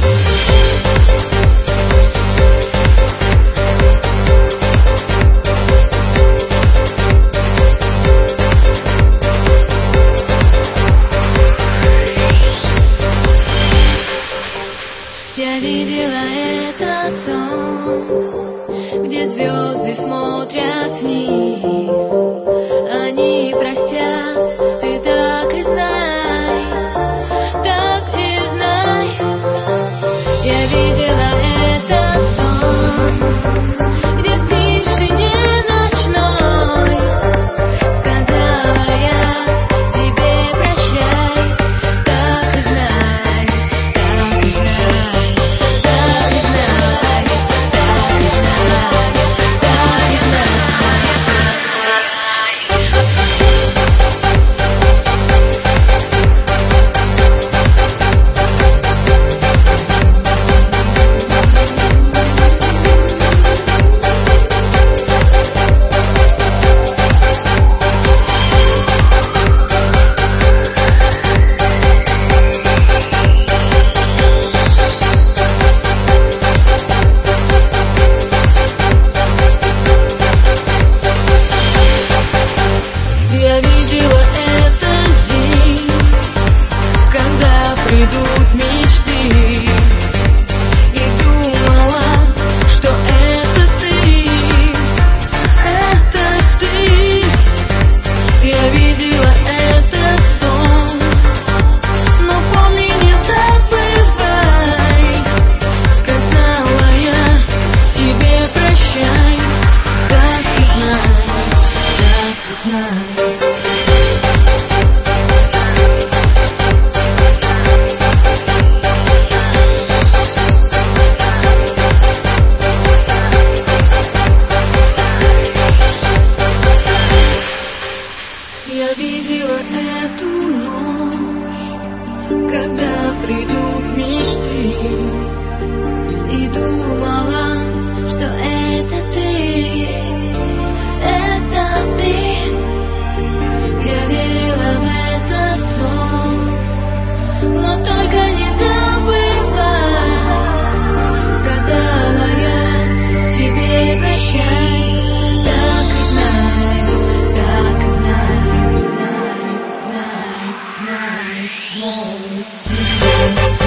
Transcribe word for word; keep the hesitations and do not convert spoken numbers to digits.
Я видела этот сон, где звезды смотрят вниз. Они простят, ты так и знай, так и знай. Я видела этот сон, где в тишине ночной сказала я тебе прощай, так и знай, так и знай. Я видела этот день, когда придут мечты, и думала, что это ты, это ты. Я видела этот сон, но помни, не забывай, сказала я тебе прощай, так и знай, так и знай. Я видела эту ночь, когда придут мечты, И думала, что это ты, это ты. Я верила в этот сон, но только не забывай, сказала я тебе прощай, так и знай, так и знай, знай, знай, знай, знай.